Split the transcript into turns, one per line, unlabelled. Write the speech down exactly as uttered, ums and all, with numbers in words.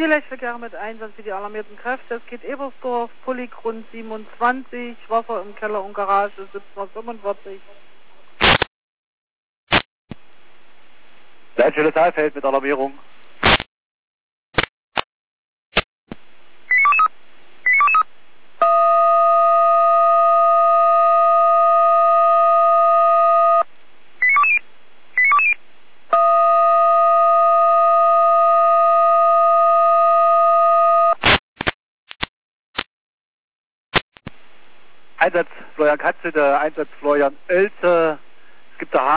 Ziellichtverkehr mit Einsatz für die alarmierten Kräfte. Es geht Ebersdorf, Pulligrund siebenundzwanzig, Wasser im Keller und Garage siebzehn fünfundvierzig.
Leitstelle Saalfeld mit Alarmierung. Einsatz Florian Katzel, der Einsatz Florian Oelze. Es gibt da